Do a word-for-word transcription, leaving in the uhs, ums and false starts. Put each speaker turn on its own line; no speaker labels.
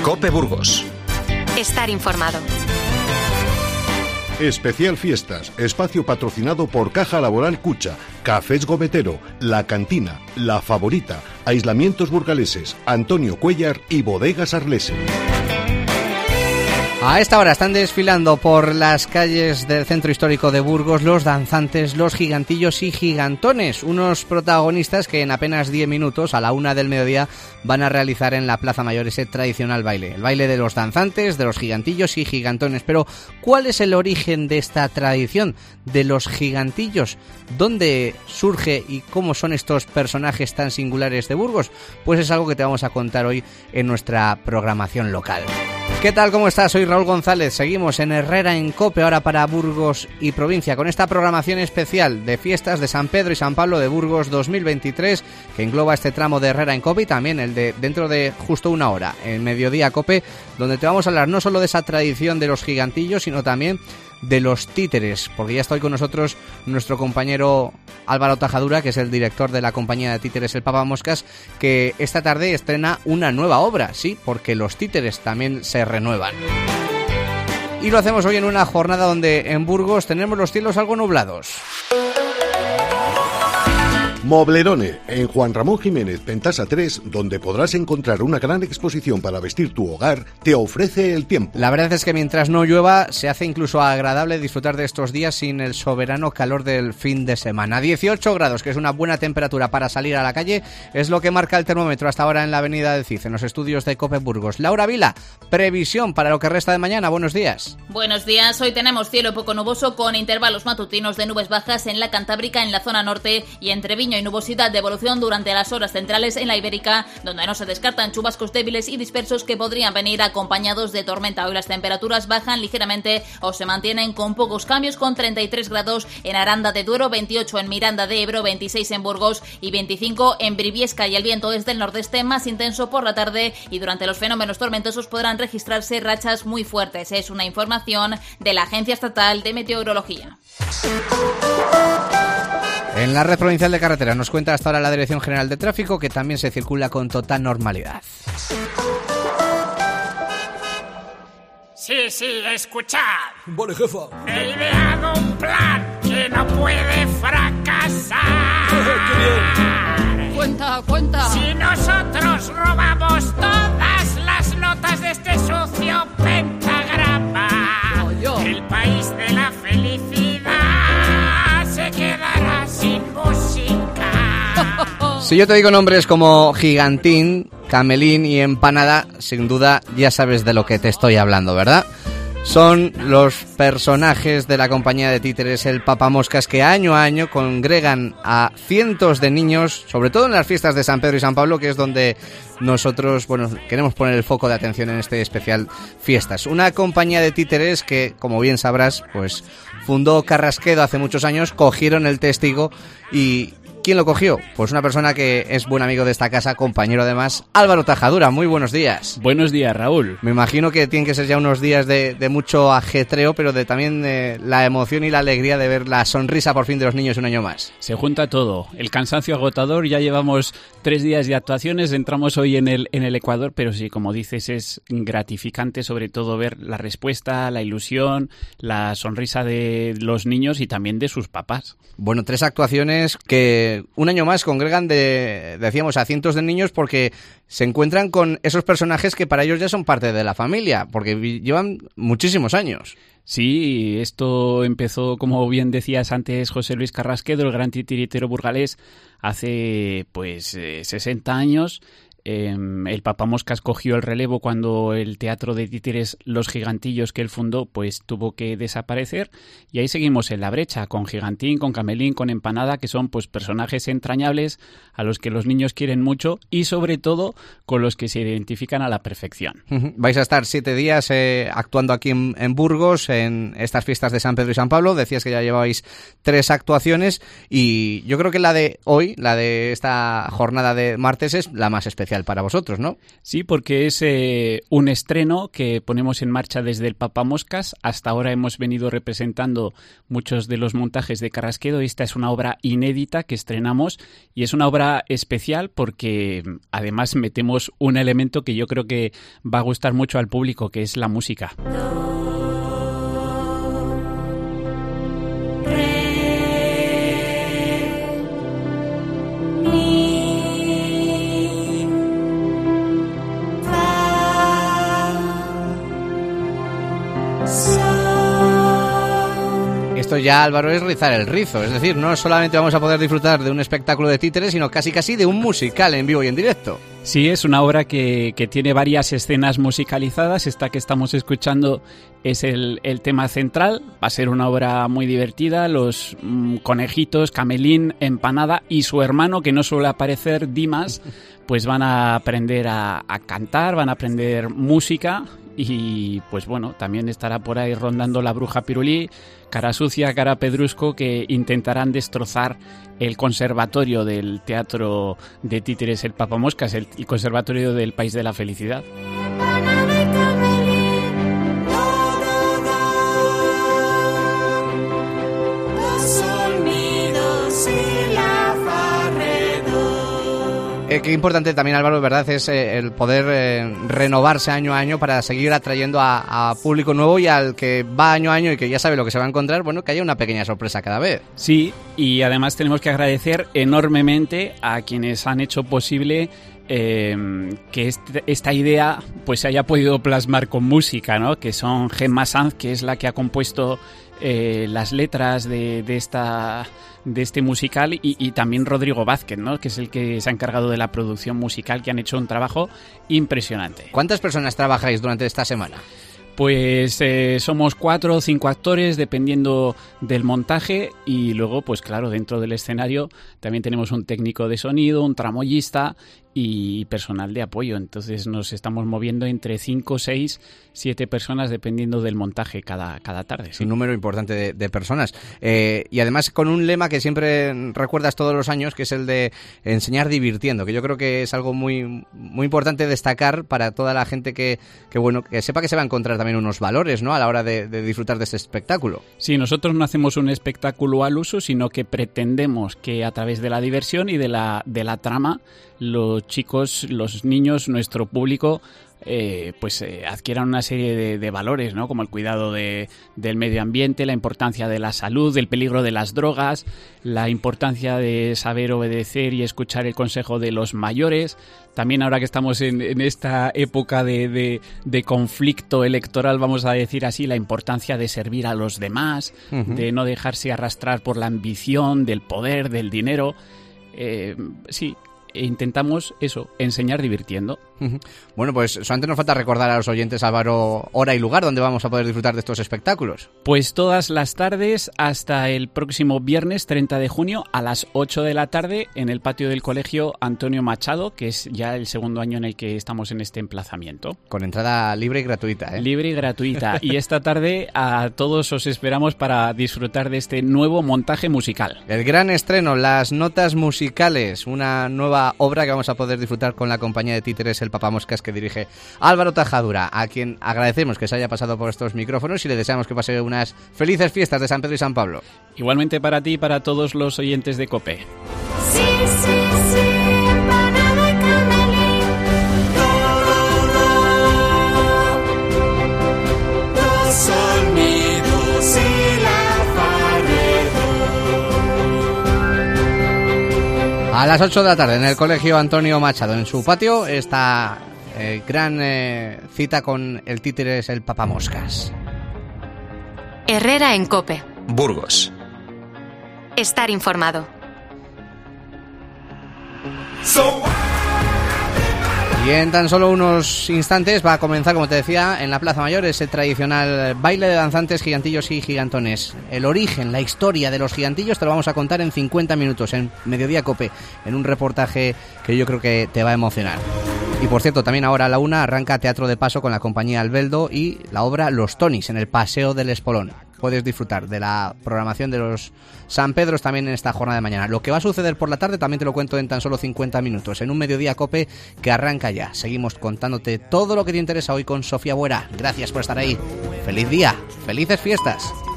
COPE Burgos.
Estar informado.
Especial Fiestas, espacio patrocinado por Caja Laboral Cucha, Cafés Gometero, La Cantina, La Favorita, Aislamientos Burgaleses, Antonio Cuellar y Bodegas Arlese.
A esta hora están desfilando por las calles del centro histórico de Burgos los danzantes, los gigantillos y gigantones, unos protagonistas que en apenas diez minutos, a la una del mediodía, van a realizar en la Plaza Mayor ese tradicional baile, el baile de los danzantes, de los gigantillos y gigantones. Pero, ¿cuál es el origen de esta tradición de los gigantillos? ¿Dónde surge y cómo son estos personajes tan singulares de Burgos? Pues es algo que te vamos a contar hoy en nuestra programación local. ¿Qué tal? ¿Cómo estás? Soy Raúl González. Seguimos en Herrera en COPE, ahora para Burgos y provincia, con esta programación especial de fiestas de San Pedro y San Pablo de Burgos dos mil veintitrés, que engloba este tramo de Herrera en COPE y también el de dentro de justo una hora, en Mediodía COPE, donde te vamos a hablar no solo de esa tradición de los gigantillos, sino también de los títeres, porque ya está hoy con nosotros nuestro compañero Álvaro Tajadura, que es el director de la compañía de títeres El Papamoscas, que esta tarde estrena una nueva obra, sí, porque los títeres también se renuevan. Y lo hacemos hoy en una jornada donde en Burgos tenemos los cielos algo nublados.
Moblerone, en Juan Ramón Jiménez Pentasa tres, donde podrás encontrar una gran exposición para vestir tu hogar, te ofrece el tiempo.
La verdad es que mientras no llueva, se hace incluso agradable disfrutar de estos días sin el soberano calor del fin de semana. dieciocho grados, que es una buena temperatura para salir a la calle, es lo que marca el termómetro hasta ahora en la avenida del Cid, en los estudios de COPE Burgos. Laura Vila, previsión para lo que resta de mañana. Buenos días.
Buenos días, hoy tenemos cielo poco nuboso con intervalos matutinos de nubes bajas en la Cantábrica, en la zona norte y entre Viño y nubosidad de evolución durante las horas centrales en la Ibérica, donde no se descartan chubascos débiles y dispersos que podrían venir acompañados de tormenta. Hoy las temperaturas bajan ligeramente o se mantienen con pocos cambios, con treinta y tres grados en Aranda de Duero, veintiocho en Miranda de Ebro, veintiséis en Burgos y veinticinco en Briviesca, y el viento es del nordeste más intenso por la tarde y durante los fenómenos tormentosos podrán registrarse rachas muy fuertes. Es una información de la Agencia Estatal de Meteorología.
En la red provincial de carreteras nos cuenta hasta ahora la Dirección General de Tráfico que también se circula con total normalidad.
Sí, sí, escuchad.
Vale, jefa.
He ideado un plan que no puede fracasar.
¡Qué bien!
Cuenta, cuenta.
Si nosotros robamos todas las notas de este sucio pentagrama,
Oh, yo.
el país de la felicidad se quedará sin música.
Si yo te digo nombres como Gigantín, Camelín y Empanada, sin duda ya sabes de lo que te estoy hablando, ¿verdad? Son los personajes de la compañía de títeres El Papamoscas que año a año congregan a cientos de niños, sobre todo en las fiestas de San Pedro y San Pablo, que es donde nosotros, bueno, queremos poner el foco de atención en este especial Fiestas. Una compañía de títeres que, como bien sabrás, pues fundó Carrasquedo hace muchos años, cogieron el testigo y... ¿quién lo cogió? Pues una persona que es buen amigo de esta casa, compañero además, Álvaro Tajadura. Muy buenos días.
Buenos días, Raúl.
Me imagino que tienen que ser ya unos días de, de mucho ajetreo, pero de también de la emoción y la alegría de ver la sonrisa por fin de los niños un año más.
Se junta todo. El cansancio agotador, ya llevamos tres días de actuaciones, entramos hoy en el, en el Ecuador, pero sí, como dices, es gratificante sobre todo ver la respuesta, la ilusión, la sonrisa de los niños y también de sus papás.
Bueno, tres actuaciones que un año más congregan, de, decíamos, a cientos de niños porque se encuentran con esos personajes que para ellos ya son parte de la familia, porque llevan muchísimos años.
Sí, esto empezó, como bien decías antes, José Luis Carrasquedo, el gran titiritero burgalés, hace pues eh, sesenta años. Eh, el Papamoscas cogió el relevo cuando el teatro de títeres Los Gigantillos que él fundó pues tuvo que desaparecer, y ahí seguimos en la brecha con Gigantín, con Camelín, con Empanada, que son pues personajes entrañables a los que los niños quieren mucho y sobre todo con los que se identifican a la perfección.
Uh-huh. Vais a estar siete días eh, actuando aquí en, en Burgos en estas fiestas de San Pedro y San Pablo. Decías que ya lleváis tres actuaciones y yo creo que la de hoy, la de esta jornada de martes, es la más especial. especial para vosotros, ¿no?
Sí, porque es eh, un estreno que ponemos en marcha desde el Papamoscas. Hasta ahora hemos venido representando muchos de los montajes de Carrasquedo. Esta es una obra inédita que estrenamos y es una obra especial porque además metemos un elemento que yo creo que va a gustar mucho al público, que es la música.
Esto ya, Álvaro, es rizar el rizo. Es decir, no solamente vamos a poder disfrutar de un espectáculo de títeres, sino casi casi de un musical en vivo y en directo.
Sí, es una obra que, que tiene varias escenas musicalizadas. Esta que estamos escuchando es el, el tema central. Va a ser una obra muy divertida. Los mmm, conejitos, Camelín, Empanada y su hermano, que no suele aparecer, Dimas, pues van a aprender a, a cantar, van a aprender música. Y pues bueno, también estará por ahí rondando la bruja Pirulí, Cara Sucia, Cara Pedrusco, que intentarán destrozar el conservatorio del teatro de títeres El Papamoscas, el, el conservatorio del País de la Felicidad.
Eh, qué importante también, Álvaro, verdad, es eh, el poder eh, renovarse año a año para seguir atrayendo a, a público nuevo y al que va año a año y que ya sabe lo que se va a encontrar, bueno, que haya una pequeña sorpresa cada vez.
Sí, y además tenemos que agradecer enormemente a quienes han hecho posible eh, que este, esta idea pues se haya podido plasmar con música, ¿no? Que son Gemma Sanz, que es la que ha compuesto eh, las letras de, de esta... de este musical y, y también Rodrigo Vázquez, ¿no? Que es el que se ha encargado de la producción musical, que han hecho un trabajo impresionante.
¿Cuántas personas trabajáis durante esta semana?
Pues eh, somos cuatro o cinco actores dependiendo del montaje y luego, pues claro, dentro del escenario también tenemos un técnico de sonido, un tramoyista y personal de apoyo. Entonces nos estamos moviendo entre cinco, seis, siete personas dependiendo del montaje cada, cada tarde. ¿Sí?
Un número importante de, de personas. Eh, y además con un lema que siempre recuerdas todos los años, que es el de enseñar divirtiendo, que yo creo que es algo muy, muy importante destacar para toda la gente que, que, bueno, que sepa que se va a encontrar también unos valores, ¿no? A la hora de, de disfrutar de este espectáculo.
Sí, nosotros no hacemos un espectáculo al uso, sino que pretendemos que a través de la diversión y de la, de la trama los chicos, los niños, nuestro público, eh, pues eh, adquieran una serie de, de valores, ¿no? Como el cuidado de, del medio ambiente, la importancia de la salud, el peligro de las drogas, la importancia de saber obedecer y escuchar el consejo de los mayores. También ahora que estamos en, en esta época de, de, de conflicto electoral, vamos a decir así, la importancia de servir a los demás, uh-huh. de no dejarse arrastrar por la ambición, del poder, del dinero. Eh, sí. E intentamos eso, enseñar divirtiendo.
Bueno, pues solamente nos falta recordar a los oyentes, Álvaro, hora y lugar donde vamos a poder disfrutar de estos espectáculos.
Pues todas las tardes hasta el próximo viernes treinta de junio a las ocho de la tarde en el patio del Colegio Antonio Machado, que es ya el segundo año en el que estamos en este emplazamiento.
Con entrada libre y gratuita, ¿eh?
Libre y gratuita. Y esta tarde a todos os esperamos para disfrutar de este nuevo montaje musical.
El gran estreno, Las Notas Musicales, una nueva obra que vamos a poder disfrutar con la compañía de títeres El Papamoscas, que dirige Álvaro Tajadura, a quien agradecemos que se haya pasado por estos micrófonos y le deseamos que pase unas felices fiestas de San Pedro y San Pablo.
Igualmente para ti y para todos los oyentes de COPE.
Sí, sí, sí, empanada de Camelín. Los sonidos y la
A las ocho de la tarde en el Colegio Antonio Machado, en su patio, esta eh, gran eh, cita con el títeres El Papamoscas.
Herrera en COPE.
Burgos.
Estar informado.
Y en tan solo unos instantes va a comenzar, como te decía, en la Plaza Mayor ese tradicional baile de danzantes, gigantillos y gigantones. El origen, la historia de los gigantillos te lo vamos a contar en cincuenta minutos en Mediodía COPE, en un reportaje que yo creo que te va a emocionar. Y por cierto, también ahora a la una arranca Teatro de Paso con la compañía Albeldo y la obra Los Tonis en el Paseo del Espolón. puedes disfrutar de la programación de los San Pedros también en esta jornada de mañana. Lo que va a suceder por la tarde también te lo cuento en tan solo cincuenta minutos, en un Mediodía Cope que arranca ya. Seguimos contándote todo lo que te interesa hoy con Sofía Buera. Gracias por estar ahí. Feliz día, felices fiestas.